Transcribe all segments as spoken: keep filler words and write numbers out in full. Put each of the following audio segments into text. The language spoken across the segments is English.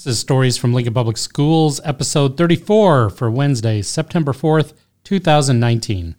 This is Stories from Lincoln Public Schools, episode thirty-four for Wednesday, September fourth, two thousand nineteen.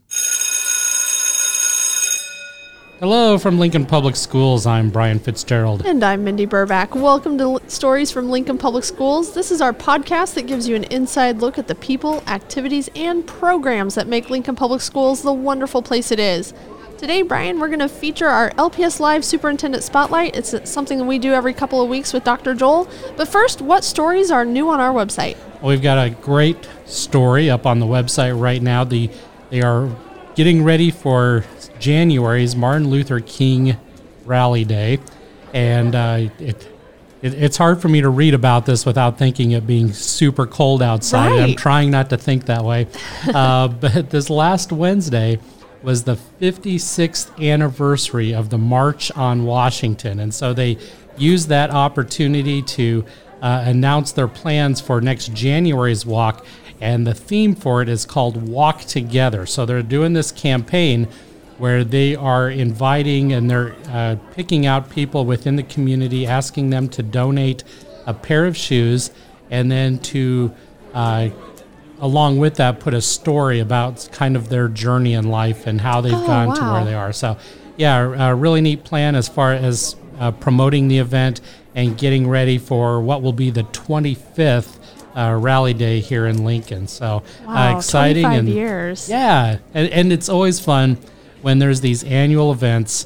Hello from Lincoln Public Schools. I'm Brian Fitzgerald. And I'm Mindy Burback. Welcome to L- Stories from Lincoln Public Schools. This is our podcast that gives you an inside look at the people, activities, and programs that make Lincoln Public Schools the wonderful place it is. Today, Brian, we're going to feature our L P S Live Superintendent Spotlight. It's something that we do every couple of weeks with Doctor Joel. But first, what stories are new on our website? Well, we've got a great story up on the website right now. The They are getting ready for January's Martin Luther King Rally Day. And uh, it, it it's hard for me to read about this without thinking it being super cold outside. Right. I'm trying not to think that way. uh, but this last Wednesday was the fifty-sixth anniversary of the March on Washington. And so they used that opportunity to uh, announce their plans for next January's walk. And the theme for it is called Walk Together. So they're doing this campaign where they are inviting and they're uh, picking out people within the community, asking them to donate a pair of shoes, and then to uh, along with that, put a story about kind of their journey in life and how they've oh, gone wow. to where they are. So, yeah, a really neat plan as far as uh, promoting the event and getting ready for what will be the twenty-fifth uh, Rally Day here in Lincoln. So, wow, uh, exciting. twenty-five and years. Yeah, and, and it's always fun when there's these annual events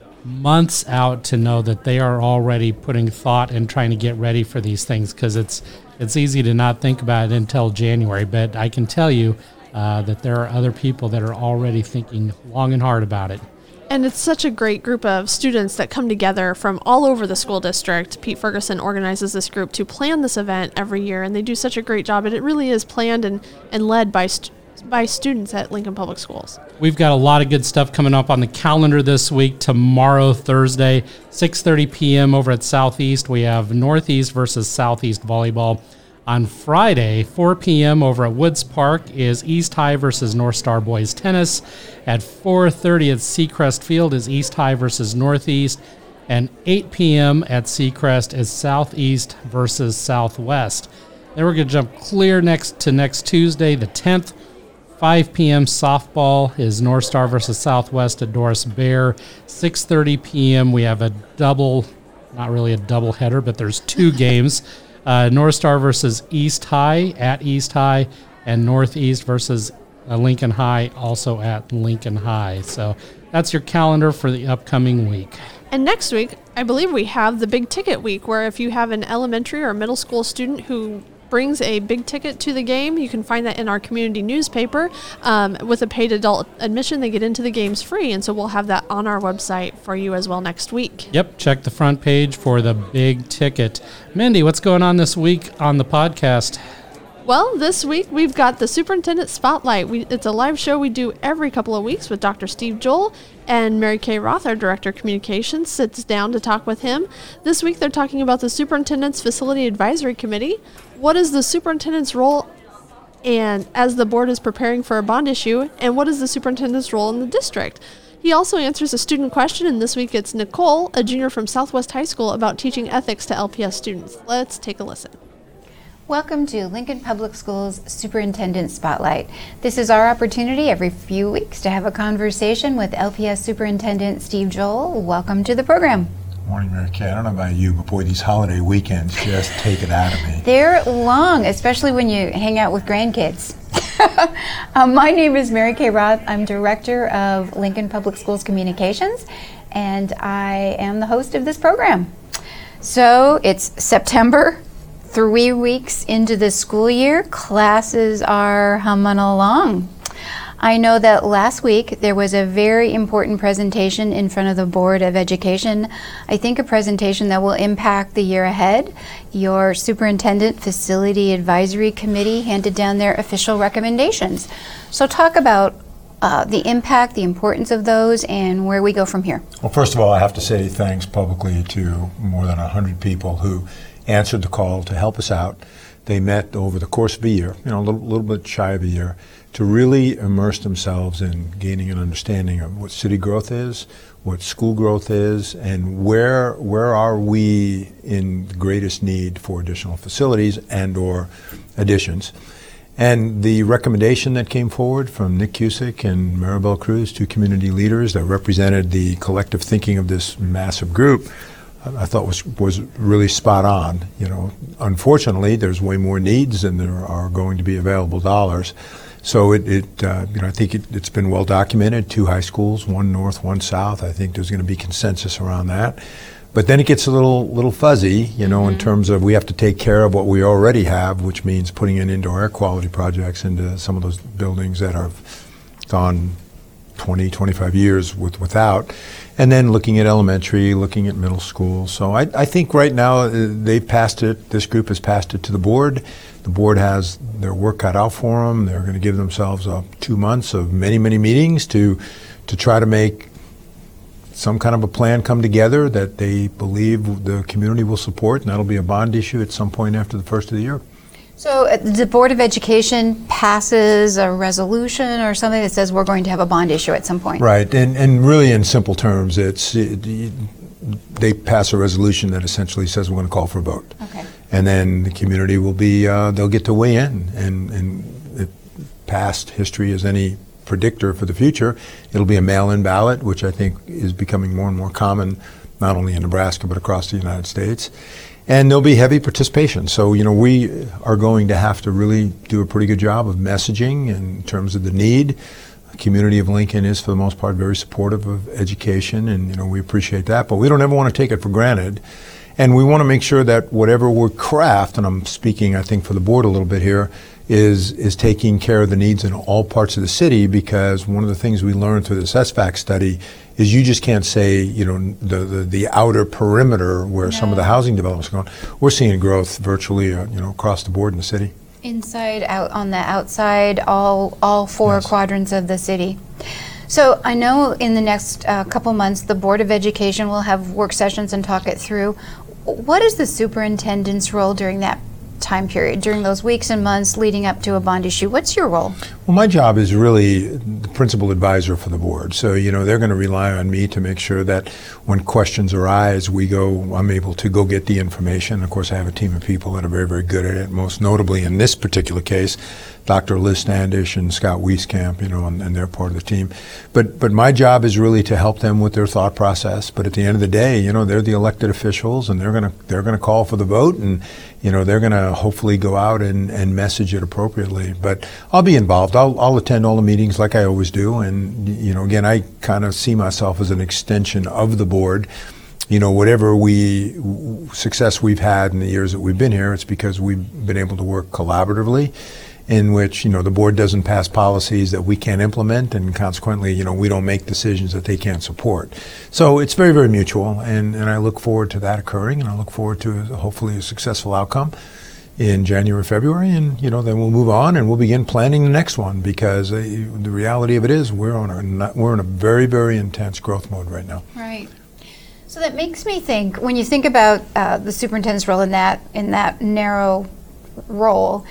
months out to know that they are already putting thought and trying to get ready for these things, because it's It's easy to not think about it until January, but I can tell you uh, that there are other people that are already thinking long and hard about it. And it's such a great group of students that come together from all over the school district. Pete Ferguson organizes this group to plan this event every year, and they do such a great job. And it really is planned and, and led by st- by students at Lincoln Public Schools. We've got a lot of good stuff coming up on the calendar this week. Tomorrow, Thursday, six thirty p.m. over at Southeast, we have Northeast versus Southeast volleyball. On Friday, four p.m. over at Woods Park is East High versus North Star boys tennis. At four thirty at Seacrest Field is East High versus Northeast. And eight p.m. at Seacrest is Southeast versus Southwest. Then we're going to jump clear next to next Tuesday, the tenth. five p.m. softball is North Star versus Southwest at Doris Bear. six thirty p.m. we have a double, not really a double header, but there's two games. Uh, North Star versus East High at East High, and Northeast versus uh, Lincoln High, also at Lincoln High. So that's your calendar for the upcoming week. And next week, I believe we have the Big Ticket Week, where if you have an elementary or middle school student who brings a big ticket to the game, you can find that in our community newspaper. Um, with a paid adult admission, they get into the games free, and so we'll have that on our website for you as well next week. Yep, check the front page for the big ticket. Mindy, what's going on this week on the podcast? Well, this week we've got the Superintendent Spotlight. We, it's a live show we do every couple of weeks with Doctor Steve Joel, and Mary Kay Roth, our Director of Communications, sits down to talk with him. This week they're talking about the Superintendent's Facility Advisory Committee. What is the superintendent's role and as the board is preparing for a bond issue, and what is the superintendent's role in the district? He also answers a student question, and this week it's Nicole, a junior from Southwest High School, about teaching ethics to L P S students. Let's take a listen. Welcome to Lincoln Public Schools Superintendent Spotlight. This is our opportunity every few weeks to have a conversation with L P S Superintendent Steve Joel. Welcome to the program. Morning, Mary Kay. I don't know about you, but boy, these holiday weekends just take it out of me. They're long, especially when you hang out with grandkids. um, my name is Mary Kay Roth. I'm Director of Lincoln Public Schools Communications, and I am the host of this program. So it's September. Three weeks into the school year, classes are humming along. I know that last week there was a very important presentation in front of the Board of Education. I think a presentation that will impact the year ahead. Your Superintendent Facility Advisory Committee handed down their official recommendations. So talk about uh, the impact, the importance of those, and where we go from here. Well, first of all, I have to say thanks publicly to more than one hundred people who answered the call to help us out. they met over the course of a year, you know, a little, little bit shy of a year, to really immerse themselves in gaining an understanding of what city growth is, what school growth is, and where where are we in the greatest need for additional facilities and or additions. And the recommendation that came forward from Nick Cusick and Maribel Cruz, two community leaders that represented the collective thinking of this massive group, I thought was was really spot on. You know, unfortunately, there's way more needs than there are going to be available dollars. So it, it uh, you know, I think it, it's been well documented. Two high schools, one north, one south. I think there's going to be consensus around that. But then it gets a little little fuzzy, you know, mm-hmm. in terms of we have to take care of what we already have, which means putting in indoor air quality projects into some of those buildings that have gone twenty, twenty-five years with without. And then looking at elementary, looking at middle school. So I, I think right now uh, they've passed it, this group has passed it to the board. The board has their work cut out for them. They're going to give themselves uh, two months of many, many meetings to to try to make some kind of a plan come together that they believe the community will support, and that'll be a bond issue at some point after the first of the year. So uh, the Board of Education passes a resolution or something that says we're going to have a bond issue at some point. Right, and and really in simple terms, it's it, they pass a resolution that essentially says we're going to call for a vote. Okay. And then the community will be, uh, they'll get to weigh in, and, and if past history is any predictor for the future, it'll be a mail-in ballot, which I think is becoming more and more common, not only in Nebraska, but across the United States. And there'll be heavy participation. So, you know, we are going to have to really do a pretty good job of messaging in terms of the need. The community of Lincoln is, for the most part, very supportive of education, and, you know, we appreciate that. But we don't ever want to take it for granted. And we want to make sure that whatever we craft, and I'm speaking, I think, for the board a little bit here, is is taking care of the needs in all parts of the city, because one of the things we learned through this S FAC study is you just can't say, you know, the the, the outer perimeter where no. some of the housing developments are going. We're seeing growth virtually, uh, you know, across the board in the city. Inside, out on the outside, all all four yes. quadrants of the city. So I know in the next uh, couple months, the Board of Education will have work sessions and talk it through. What is the superintendent's role during that time period, during those weeks and months leading up to a bond issue? What's your role? Well, my job is really the principal advisor for the board. So, you know, they're going to rely on me to make sure that when questions arise, we go, I'm able to go get the information. Of course, I have a team of people that are very, very good at it, most notably in this particular case, Doctor Liz Standish and Scott Wieskamp, you know, and, and they're part of the team. But but my job is really to help them with their thought process. But at the end of the day, you know, they're the elected officials, and they're gonna they're gonna call for the vote, and you know, they're gonna hopefully go out and, and message it appropriately. But I'll be involved. I'll I'll attend all the meetings like I always do, and you know, again, I kind of see myself as an extension of the board. You know, whatever we success we've had in the years that we've been here, it's because we've been able to work collaboratively, in which, you know, the board doesn't pass policies that we can't implement, and consequently, you know, we don't make decisions that they can't support. So it's very, very mutual, and, and I look forward to that occurring, and I look forward to a, hopefully a successful outcome in January, February, and, you know, then we'll move on and we'll begin planning the next one, because uh, the reality of it is we're on a, we're in a very, very intense growth mode right now. Right. So that makes me think, when you think about uh, the superintendent's role in that in that narrow role,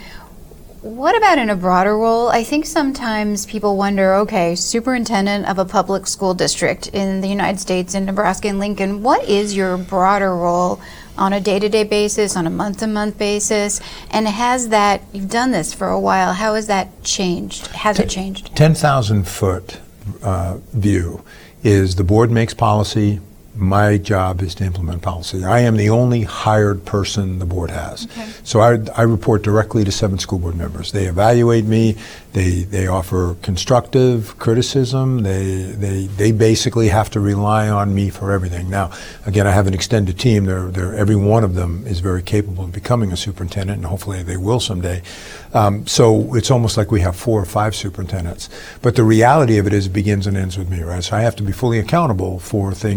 what about in a broader role? I think sometimes people wonder, okay, superintendent of a public school district in the United States, in Nebraska and Lincoln, what is your broader role on a day-to-day basis, on a month-to-month basis? And has that, you've done this for a while, how has that changed? Has it changed? ten thousand foot uh, view is the board makes policy. My job is to implement policy. I am the only hired person the board has. Okay. So I, I report directly to seven school board members. They evaluate me. They they offer constructive criticism. They they they basically have to rely on me for everything. Now, again, I have an extended team. They're, they're, every one of them is very capable of becoming a superintendent, and hopefully they will someday. Um, so it's almost like we have four or five superintendents. But the reality of it is it begins and ends with me, right? So I have to be fully accountable for things that are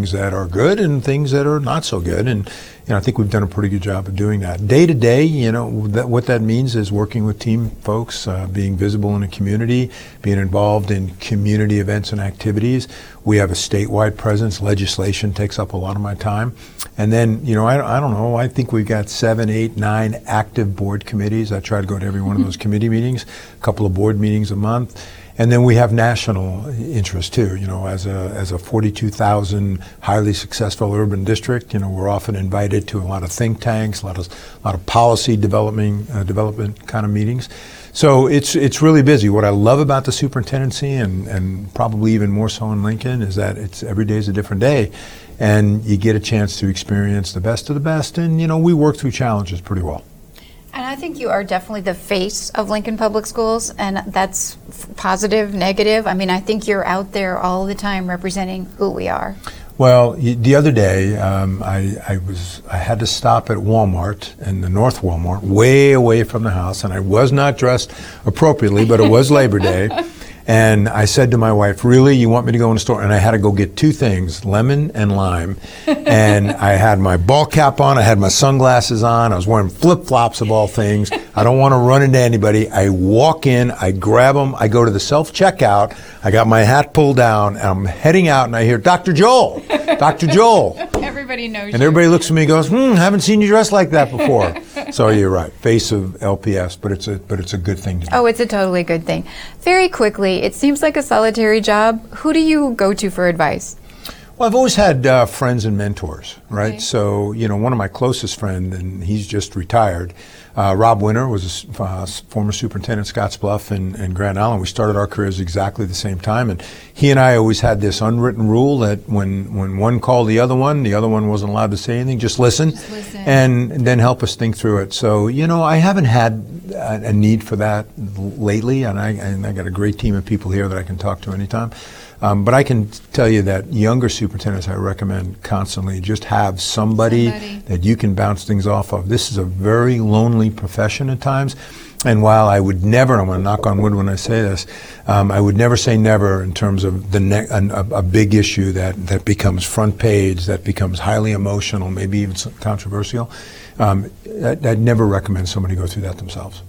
good and things that are not so good. And you know, I think we've done a pretty good job of doing that. Day to day, you know, that, what that means is working with team folks, uh, being visible in the community, being involved in community events and activities. We have a statewide presence. Legislation takes up a lot of my time. And then, you know, I, I don't know, I think we've got seven, eight, nine active board committees. I try to go to every one of those committee meetings, a couple of board meetings a month. And then we have national interest too. You know, as a as a forty-two thousand highly successful urban district, you know, we're often invited to a lot of think tanks, a lot of a lot of policy development uh, development kind of meetings. So it's it's really busy. What I love about the superintendency, and and probably even more so in Lincoln, is that it's every day is a different day, and you get a chance to experience the best of the best. And you know, we work through challenges pretty well. And I think you are definitely the face of Lincoln Public Schools, and that's f- positive, negative. I mean, I think you're out there all the time representing who we are. Well, y- the other day, um, I, I was I had to stop at Walmart, in the North Walmart, way away from the house, and I was not dressed appropriately, but it was Labor Day. And I said to my wife, really, you want me to go in the store? And I had to go get two things, lemon and lime. And I had my ball cap on, I had my sunglasses on, I was wearing flip-flops of all things. I don't want to run into anybody. I walk in, I grab them, I go to the self-checkout, I got my hat pulled down, and I'm heading out, and I hear, Doctor Joel, Doctor Joel. Everybody knows And you. everybody looks at me and goes, hmm, haven't seen you dressed like that before. So you're right, face of L P S, but it's a but it's a good thing to do. Oh, it's a totally good thing. Very quickly, it seems like a solitary job. Who do you go to for advice? Well, I've always had uh, friends and mentors, right? Okay. So, you know, one of my closest friends, and he's just retired, uh, Rob Winter, was a s- uh, former superintendent at Scottsbluff and, and Grand Island. We started our careers exactly the same time, and he and I always had this unwritten rule that when, when one called the other one, the other one wasn't allowed to say anything, just listen, Just listen. and, and then help us think through it. So, you know, I haven't had a, a need for that l- lately, and I, and I got a great team of people here that I can talk to anytime. Um, but I can tell you that younger superintendents, I recommend constantly just have somebody, Somebody. that you can bounce things off of. This is a very lonely profession at times. And while I would never, and I'm going to knock on wood when I say this, um, I would never say never in terms of the ne- a, a big issue that, that becomes front page, that becomes highly emotional, maybe even controversial. Um, I'd, I'd never recommend somebody go through that themselves.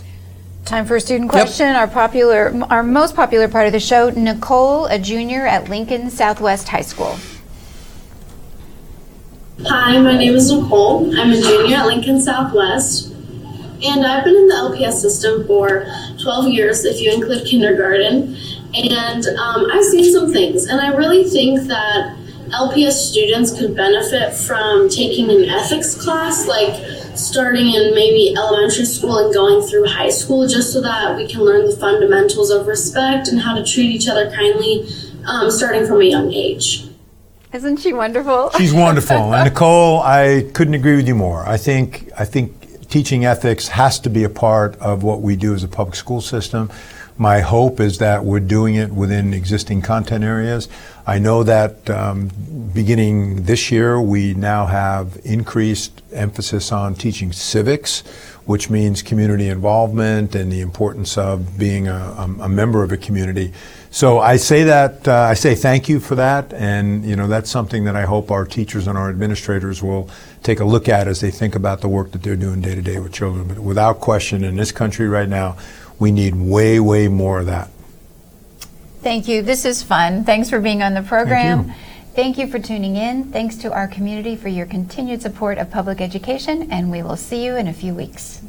Time for a student question. Our popular, our most popular part of the show, Nicole, a junior at Lincoln Southwest High School. Hi, my name is Nicole. I'm a junior at Lincoln Southwest, and I've been in the L P S system for twelve years, if you include kindergarten, and um, I've seen some things, and I really think that L P S students could benefit from taking an ethics class, like starting in maybe elementary school and going through high school, just so that we can learn the fundamentals of respect and how to treat each other kindly, um, starting from a young age. Isn't she wonderful? She's wonderful. And Nicole, I couldn't agree with you more. I think I think teaching ethics has to be a part of what we do as a public school system. My hope is that we're doing it within existing content areas. I know that um, beginning this year, we now have increased emphasis on teaching civics, which means community involvement and the importance of being a, a, a member of a community. So I say that, uh, I say thank you for that, and you know that's something that I hope our teachers and our administrators will take a look at as they think about the work that they're doing day to day with children. But without question, in this country right now, we need way, way more of that. Thank you. This is fun. Thanks for being on the program. Thank you. Thank you for tuning in. Thanks to our community for your continued support of public education, and we will see you in a few weeks.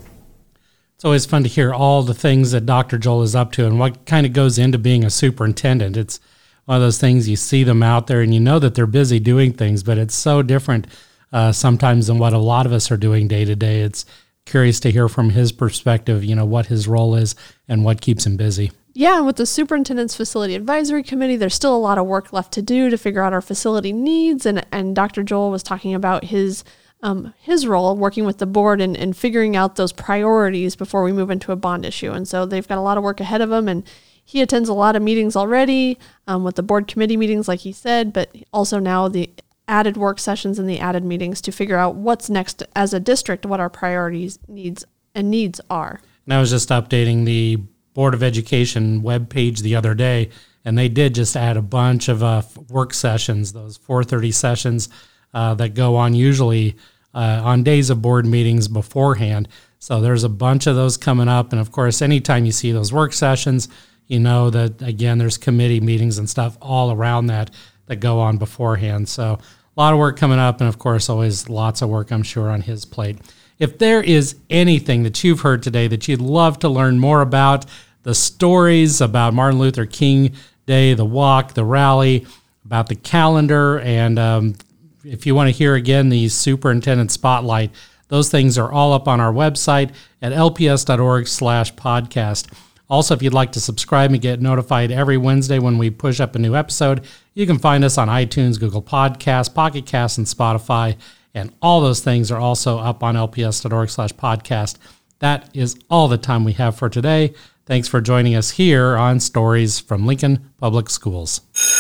It's always fun to hear all the things that Doctor Joel is up to and what kind of goes into being a superintendent. It's one of those things, you see them out there and you know that they're busy doing things, but it's so different uh, sometimes than what a lot of us are doing day to day. It's curious to hear from his perspective, you know, what his role is and what keeps him busy. Yeah, with the Superintendent's Facility Advisory Committee, there's still a lot of work left to do to figure out our facility needs. And, and Doctor Joel was talking about his um, his role working with the board and, and figuring out those priorities before we move into a bond issue. And so they've got a lot of work ahead of him. And he attends a lot of meetings already um, with the board committee meetings, like he said, but also now the added work sessions and the added meetings to figure out what's next as a district, what our priorities, needs, and needs are. And I was just updating the Board of Education webpage the other day, And they did just add a bunch of uh, work sessions, those four thirty sessions uh, that go on usually uh, on days of board meetings beforehand. So there's a bunch of those coming up. And, of course, anytime you see those work sessions, you know that, again, there's committee meetings and stuff all around that that go on beforehand. So a lot of work coming up, and, of course, always lots of work, I'm sure, on his plate. If there is anything that you've heard today that you'd love to learn more about, the stories about Martin Luther King Day, the walk, the rally, about the calendar, and um, if you want to hear again the Superintendent Spotlight, those things are all up on our website at lps.org slash podcast. Also, if you'd like to subscribe and get notified every Wednesday when we push up a new episode, you can find us on iTunes, Google Podcasts, Pocket Casts, and Spotify. And all those things are also up on lps.org slash podcast. That is all the time we have for today. Thanks for joining us here on Stories from Lincoln Public Schools.